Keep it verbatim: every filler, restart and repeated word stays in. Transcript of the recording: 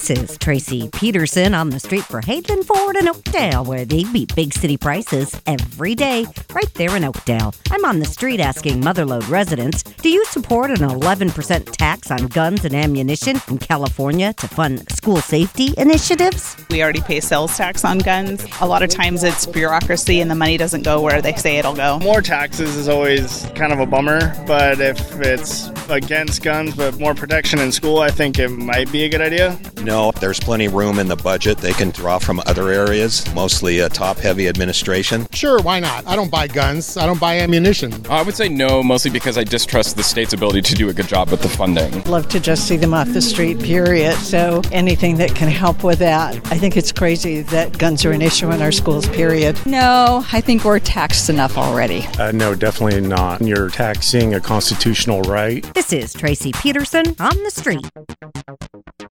This is Tracy Peterson on the street for Hayden Ford in Oakdale, where they beat big city prices every day, right there in Oakdale. I'm on the street asking Motherlode residents, do you support an eleven percent tax on guns and ammunition in California to fund school safety initiatives? We already pay sales tax on guns. A lot of times it's bureaucracy and the money doesn't go where they say it'll go. More taxes is always kind of a bummer, but if it's against guns but more protection in school, I think it might be a good idea. No, there's plenty of room in the budget. They can draw from other areas, mostly a top-heavy administration. Sure, why not? I don't buy guns. I don't buy ammunition. I would say no, mostly because I distrust the state's ability to do a good job with the funding. Love to just see them off the street, period. So anything that can help with that. I think it's crazy that guns are an issue in our schools, period. No, I think we're taxed enough already. Uh, no, definitely not. You're taxing a constitutional right. This is Tracy Peterson on the street.